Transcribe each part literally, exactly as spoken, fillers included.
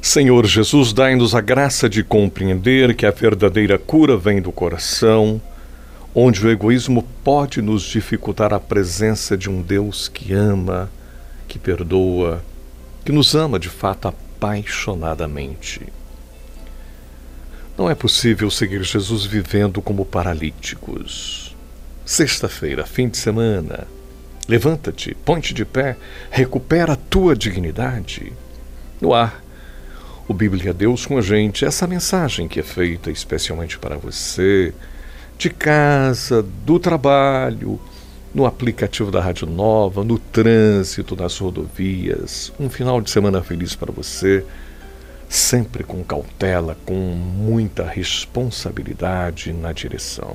Senhor Jesus, dai-nos a graça de compreender que a verdadeira cura vem do coração, onde o egoísmo pode nos dificultar a presença de um Deus que ama, que perdoa, que nos ama de fato apaixonadamente. Não é possível seguir Jesus vivendo como paralíticos. Sexta-feira, fim de semana. Levanta-te, põe-te de pé, recupera a tua dignidade. No ar, o Bíblia Deus com a gente, essa mensagem que é feita especialmente para você, de casa, do trabalho, no aplicativo da Rádio Nova, no trânsito, nas rodovias. Um final de semana feliz para você, sempre com cautela, com muita responsabilidade na direção.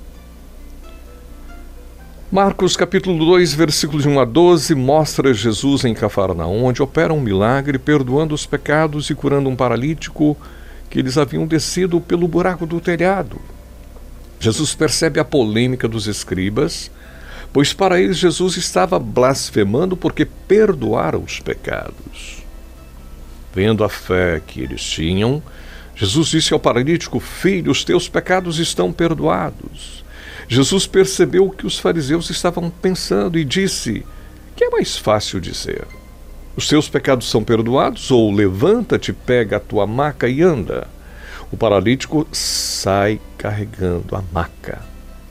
Marcos capítulo dois, versículos de um a doze, mostra Jesus em Cafarnaum, onde opera um milagre, perdoando os pecados e curando um paralítico que eles haviam descido pelo buraco do telhado. Jesus percebe a polêmica dos escribas, pois para eles Jesus estava blasfemando porque perdoara os pecados. Vendo a fé que eles tinham, Jesus disse ao paralítico: Filho, os teus pecados estão perdoados. Jesus percebeu o que os fariseus estavam pensando e disse: que é mais fácil dizer? Os teus pecados são perdoados? Ou levanta-te, pega a tua maca e anda? O paralítico sai carregando a maca.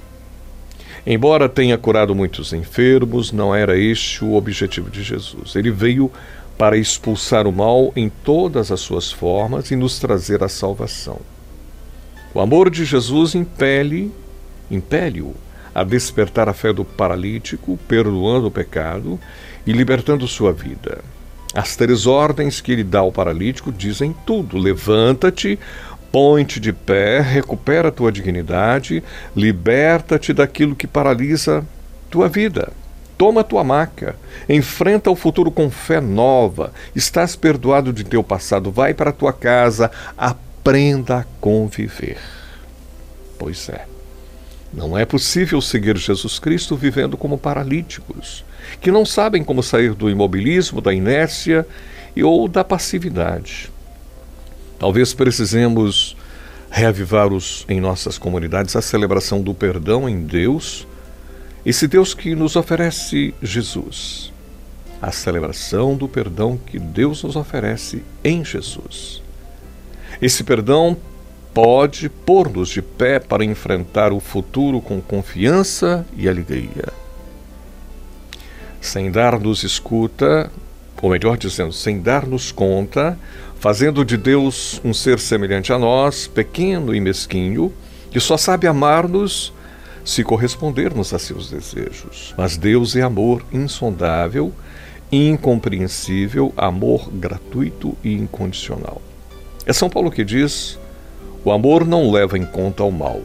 Embora tenha curado muitos enfermos, não era este o objetivo de Jesus. Ele veio para expulsar o mal em todas as suas formas e nos trazer a salvação. O amor de Jesus impele impele-o a despertar a fé do paralítico, perdoando o pecado e libertando sua vida. As três ordens que ele dá ao paralítico dizem tudo: levanta-te, põe-te de pé, recupera a tua dignidade, liberta-te daquilo que paralisa tua vida. Toma a tua maca, enfrenta o futuro com fé nova, estás perdoado de teu passado, vai para a tua casa, aprenda a conviver. Pois é. Não é possível seguir Jesus Cristo vivendo como paralíticos, que não sabem como sair do imobilismo, da inércia e ou da passividade. Talvez precisemos reavivar os, em nossas comunidades a celebração do perdão em Deus, esse Deus que nos oferece Jesus. A celebração do perdão que Deus nos oferece em Jesus. Esse perdão pode pôr-nos de pé para enfrentar o futuro com confiança e alegria. Sem dar-nos escuta, ou melhor dizendo, sem dar-nos conta, fazendo de Deus um ser semelhante a nós, pequeno e mesquinho, que só sabe amar-nos se correspondermos a seus desejos. Mas Deus é amor insondável, incompreensível, amor gratuito e incondicional. É São Paulo que diz: o amor não leva em conta o mal.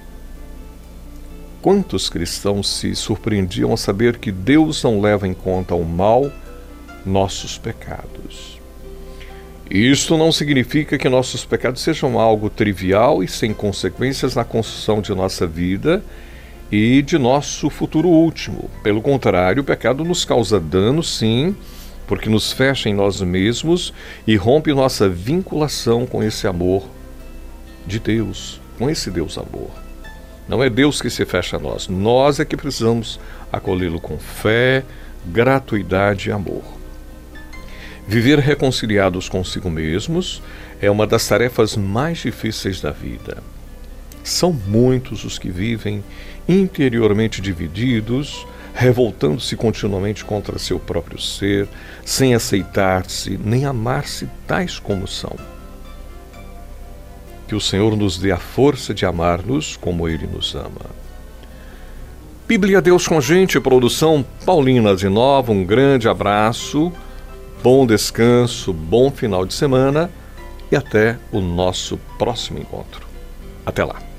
Quantos cristãos se surpreendiam ao saber que Deus não leva em conta o mal, nossos pecados. Isto não significa que nossos pecados sejam algo trivial e sem consequências na construção de nossa vida e de nosso futuro último. Pelo contrário, o pecado nos causa dano, sim, porque nos fecha em nós mesmos e rompe nossa vinculação com esse amor de Deus, com esse Deus amor. Não é Deus que se fecha a nós, nós é que precisamos acolhê-lo com fé, gratuidade e amor. Viver reconciliados consigo mesmos é uma das tarefas mais difíceis da vida. São muitos os que vivem interiormente divididos, revoltando-se continuamente contra seu próprio ser, sem aceitar-se nem amar-se tais como são. Que o Senhor nos dê a força de amar-nos como Ele nos ama. Bíblia Deus com a gente, produção Paulina de Nova, um grande abraço, bom descanso, bom final de semana e até o nosso próximo encontro. Até lá.